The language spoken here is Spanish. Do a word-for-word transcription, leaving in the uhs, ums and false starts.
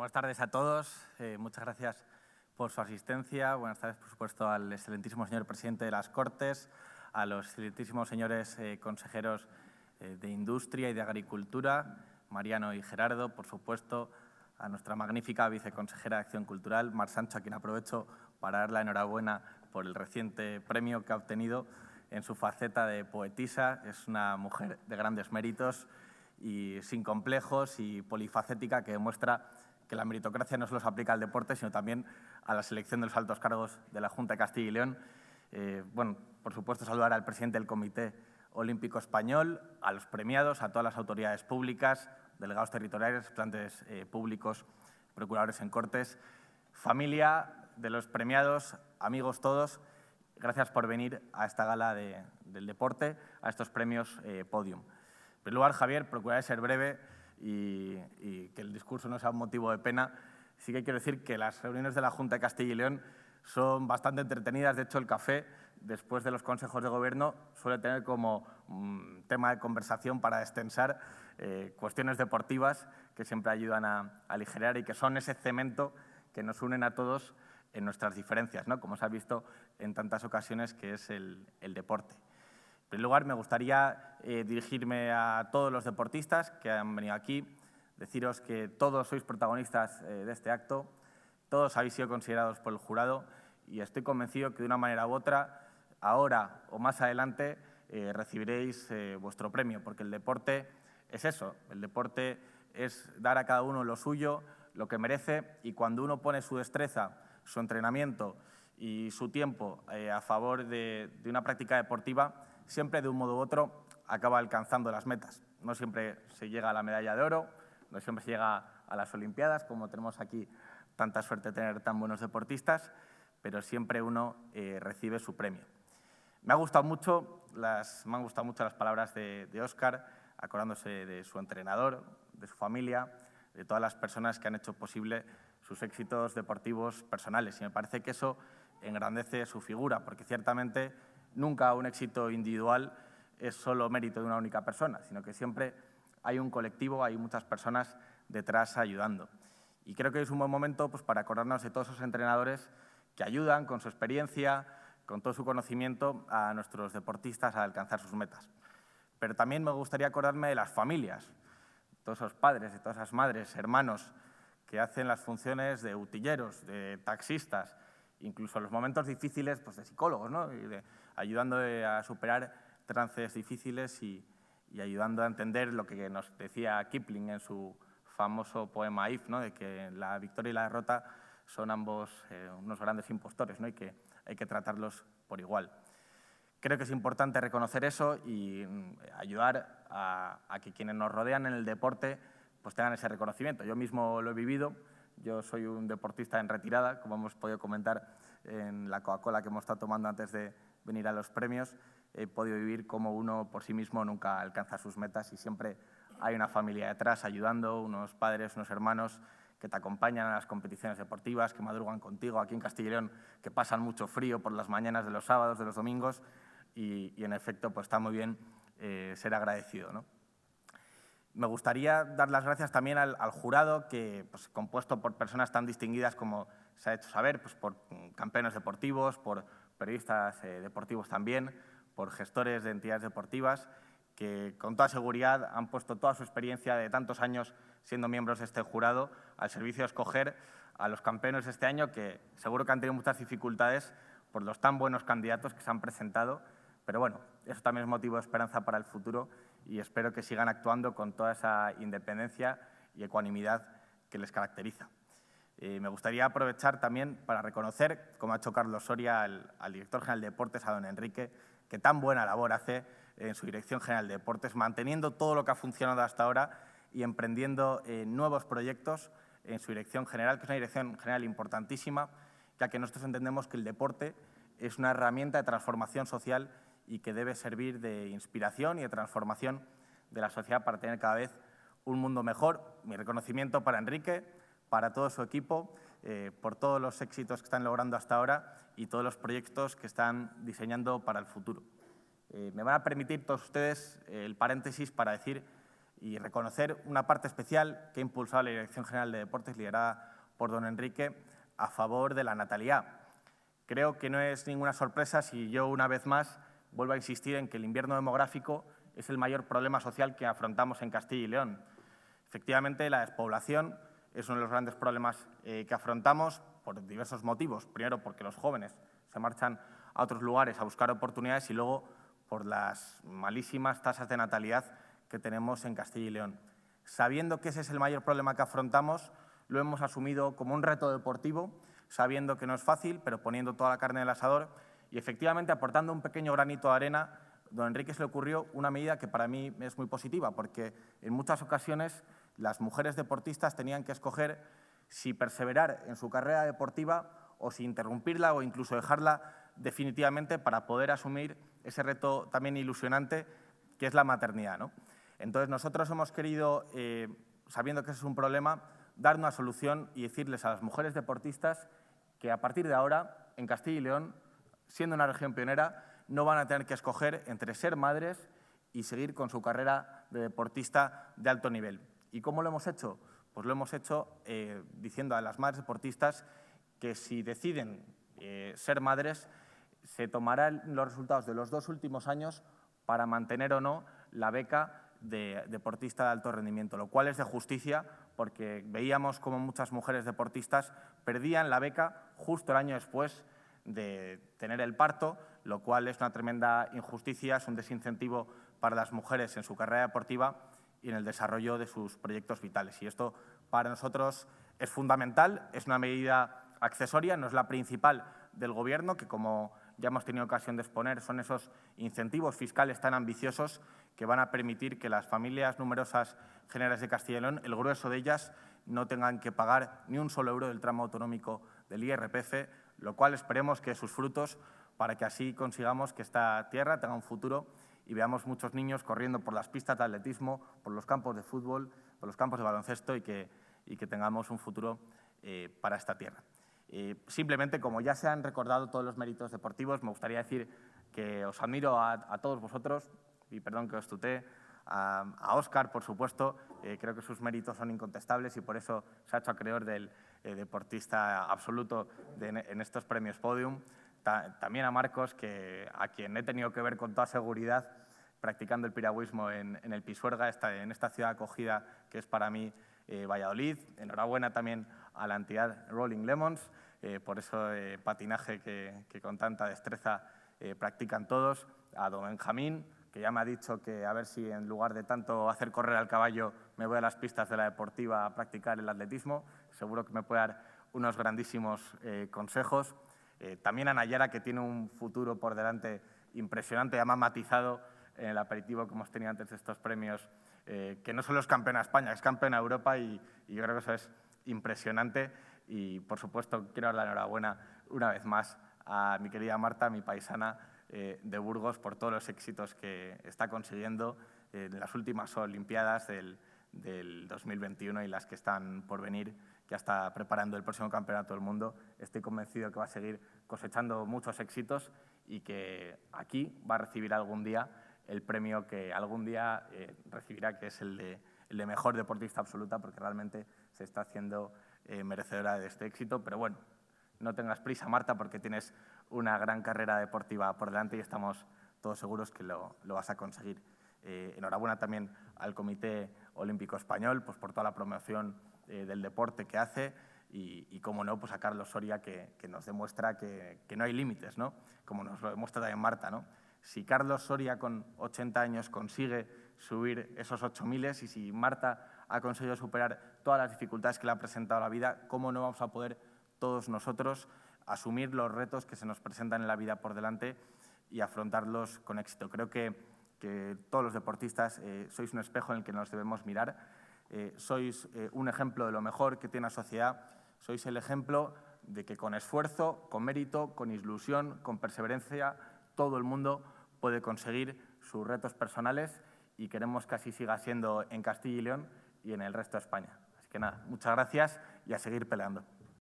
buenas tardes a todos. Eh, muchas gracias por su asistencia. Buenas tardes, por supuesto, al excelentísimo señor presidente de las Cortes, a los excelentísimos señores eh, consejeros eh, de Industria y de Agricultura, Mariano y Gerardo, por supuesto, a nuestra magnífica viceconsejera de Acción Cultural, Mar Sancho, a quien aprovecho para dar la enhorabuena por el reciente premio que ha obtenido en su faceta de poetisa. Es una mujer de grandes méritos y sin complejos y polifacética, que demuestra que la meritocracia no solo se aplica al deporte, sino también a la selección de los altos cargos de la Junta de Castilla y León. Eh, bueno, por supuesto, saludar al presidente del Comité Olímpico Español, a los premiados, a todas las autoridades públicas, delegados territoriales, representantes eh, públicos, procuradores en Cortes, familia de los premiados, amigos todos. Gracias por venir a esta gala de, del deporte, a estos premios eh, Podium. En primer lugar, Javier, procuraré ser breve y, y que el discurso no sea un motivo de pena. Sí que quiero decir que las reuniones de la Junta de Castilla y León son bastante entretenidas. De hecho, el café, después de los consejos de gobierno, suele tener como um, tema de conversación para destensar eh, cuestiones deportivas que siempre ayudan a, a aligerar y que son ese cemento que nos unen a todos en nuestras diferencias, ¿no? Como se ha visto en tantas ocasiones, que es el, el deporte. En primer lugar, me gustaría eh, dirigirme a todos los deportistas que han venido aquí, deciros que todos sois protagonistas eh, de este acto, todos habéis sido considerados por el jurado y estoy convencido que de una manera u otra, ahora o más adelante, eh, recibiréis eh, vuestro premio, porque el deporte es eso, el deporte es dar a cada uno lo suyo, lo que merece, y cuando uno pone su destreza, su entrenamiento y su tiempo eh, a favor de, de una práctica deportiva, siempre de un modo u otro acaba alcanzando las metas. No siempre se llega a la medalla de oro, no siempre se llega a las Olimpiadas, como tenemos aquí tanta suerte de tener tan buenos deportistas, pero siempre uno eh, recibe su premio. Me, ha gustado mucho las, me han gustado mucho las palabras de, de Óscar, acordándose de su entrenador, de su familia, de todas las personas que han hecho posible sus éxitos deportivos personales. Y me parece que eso engrandece su figura, porque ciertamente nunca un éxito individual es solo mérito de una única persona, sino que siempre hay un colectivo, hay muchas personas detrás ayudando. Y creo que es un buen momento pues, para acordarnos de todos esos entrenadores que ayudan con su experiencia, con todo su conocimiento a nuestros deportistas a alcanzar sus metas. Pero también me gustaría acordarme de las familias, todos esos padres, de todas esas madres, hermanos que hacen las funciones de utilleros, de taxistas, incluso en los momentos difíciles pues, de psicólogos, ¿no? Y de, ayudando a superar trances difíciles y, y ayudando a entender lo que nos decía Kipling en su famoso poema If, ¿no? De que la victoria y la derrota son ambos eh, unos grandes impostores, ¿no? Y que hay que tratarlos por igual. Creo que es importante reconocer eso y ayudar a, a que quienes nos rodean en el deporte pues tengan ese reconocimiento. Yo mismo lo he vivido, yo soy un deportista en retirada, como hemos podido comentar en la Coca-Cola que hemos estado tomando antes de venir a los premios. He podido vivir como uno por sí mismo nunca alcanza sus metas y siempre hay una familia detrás ayudando, unos padres, unos hermanos que te acompañan a las competiciones deportivas, que madrugan contigo aquí en Castilla y León, que pasan mucho frío por las mañanas de los sábados, de los domingos y, y en efecto pues está muy bien eh, ser agradecido, ¿no? Me gustaría dar las gracias también al, al jurado, que, pues, compuesto por personas tan distinguidas como se ha hecho saber, pues, por campeones deportivos, por periodistas eh, deportivos también, por gestores de entidades deportivas, que con toda seguridad han puesto toda su experiencia de tantos años siendo miembros de este jurado al servicio de escoger a los campeones de este año, que seguro que han tenido muchas dificultades por los tan buenos candidatos que se han presentado, pero bueno, eso también es motivo de esperanza para el futuro y espero que sigan actuando con toda esa independencia y ecuanimidad que les caracteriza. Eh, me gustaría aprovechar también para reconocer, como ha hecho Carlos Soria, al, al director general de Deportes, a don Enrique, que tan buena labor hace en su Dirección General de Deportes, manteniendo todo lo que ha funcionado hasta ahora y emprendiendo eh, nuevos proyectos en su Dirección General, que es una Dirección General importantísima, ya que nosotros entendemos que el deporte es una herramienta de transformación social y que debe servir de inspiración y de transformación de la sociedad para tener cada vez un mundo mejor. Mi reconocimiento para Enrique, para todo su equipo, eh, por todos los éxitos que están logrando hasta ahora y todos los proyectos que están diseñando para el futuro. Eh, me van a permitir todos ustedes eh, el paréntesis para decir y reconocer una parte especial que ha impulsado la Dirección General de Deportes, liderada por don Enrique, a favor de la natalidad. Creo que no es ninguna sorpresa si yo, una vez más, vuelvo a insistir en que el invierno demográfico es el mayor problema social que afrontamos en Castilla y León. Efectivamente, la despoblación es uno de los grandes problemas eh, que afrontamos por diversos motivos. Primero, porque los jóvenes se marchan a otros lugares a buscar oportunidades y luego por las malísimas tasas de natalidad que tenemos en Castilla y León. Sabiendo que ese es el mayor problema que afrontamos, lo hemos asumido como un reto deportivo, sabiendo que no es fácil, pero poniendo toda la carne en el asador y, efectivamente, aportando un pequeño granito de arena. Don Enrique se le ocurrió una medida que para mí es muy positiva, porque en muchas ocasiones las mujeres deportistas tenían que escoger si perseverar en su carrera deportiva o si interrumpirla o incluso dejarla definitivamente para poder asumir ese reto también ilusionante que es la maternidad, ¿no? Entonces, nosotros hemos querido, eh, sabiendo que ese es un problema, dar una solución y decirles a las mujeres deportistas que a partir de ahora, en Castilla y León, siendo una región pionera, no van a tener que escoger entre ser madres y seguir con su carrera de deportista de alto nivel. ¿Y cómo lo hemos hecho? Pues lo hemos hecho eh, diciendo a las madres deportistas que si deciden eh, ser madres, se tomarán los resultados de los dos últimos años para mantener o no la beca de deportista de alto rendimiento, lo cual es de justicia porque veíamos como muchas mujeres deportistas perdían la beca justo el año después de tener el parto, lo cual es una tremenda injusticia, es un desincentivo para las mujeres en su carrera deportiva y en el desarrollo de sus proyectos vitales. Y esto para nosotros es fundamental, es una medida accesoria, no es la principal del Gobierno, que como ya hemos tenido ocasión de exponer, son esos incentivos fiscales tan ambiciosos que van a permitir que las familias numerosas generales de Castilla y León, el grueso de ellas, no tengan que pagar ni un solo euro del tramo autonómico del I R P F, lo cual esperemos que sus frutos para que así consigamos que esta tierra tenga un futuro y veamos muchos niños corriendo por las pistas de atletismo, por los campos de fútbol, por los campos de baloncesto y que, y que tengamos un futuro eh, para esta tierra. Eh, simplemente, como ya se han recordado todos los méritos deportivos, me gustaría decir que os admiro a, a todos vosotros, y perdón que os tutee, a, a Óscar, por supuesto, eh, creo que sus méritos son incontestables y por eso se ha hecho acreedor del eh, deportista absoluto de, en estos premios Podium. Ta, también a Marcos, que, a quien he tenido que ver con toda seguridad practicando el piragüismo en, en el Pisuerga, esta, en esta ciudad acogida que es para mí eh, Valladolid. Enhorabuena también a la entidad Rolling Lemons, eh, por ese eh, patinaje que, que con tanta destreza eh, practican todos. A don Benjamín, que ya me ha dicho que a ver si en lugar de tanto hacer correr al caballo me voy a las pistas de la deportiva a practicar el atletismo. Seguro que me puede dar unos grandísimos eh, consejos. Eh, también a Nayara, que tiene un futuro por delante impresionante, ya me ha matizado en el aperitivo que hemos tenido antes de estos premios, eh, que no solo es campeona de España, es campeona de Europa y, y yo creo que eso es impresionante. Y, por supuesto, quiero dar la enhorabuena una vez más a mi querida Marta, mi paisana eh, de Burgos, por todos los éxitos que está consiguiendo eh, en las últimas Olimpiadas del, del dos mil veintiuno y las que están por venir. Ya está preparando el próximo Campeonato del Mundo. Estoy convencido que va a seguir cosechando muchos éxitos y que aquí va a recibir algún día el premio que algún día eh, recibirá, que es el de, el de mejor deportista absoluta, porque realmente se está haciendo eh, merecedora de este éxito. Pero bueno, no tengas prisa, Marta, porque tienes una gran carrera deportiva por delante y estamos todos seguros que lo, lo vas a conseguir. Eh, enhorabuena también al Comité Olímpico Español, pues, por toda la promoción eh, del deporte que hace y, y cómo no, pues a Carlos Soria, que, que nos demuestra que, que no hay límites, ¿no? Como nos lo demuestra también Marta, ¿no? Si Carlos Soria con ochenta años consigue subir esos ocho miles y si Marta ha conseguido superar todas las dificultades que le ha presentado la vida, ¿cómo no vamos a poder todos nosotros asumir los retos que se nos presentan en la vida por delante y afrontarlos con éxito? Creo que, que todos los deportistas eh, sois un espejo en el que nos debemos mirar, eh, sois eh, un ejemplo de lo mejor que tiene la sociedad, sois el ejemplo de que con esfuerzo, con mérito, con ilusión, con perseverancia, todo el mundo puede conseguir sus retos personales y queremos que así siga siendo en Castilla y León y en el resto de España. Así que nada, muchas gracias y a seguir peleando.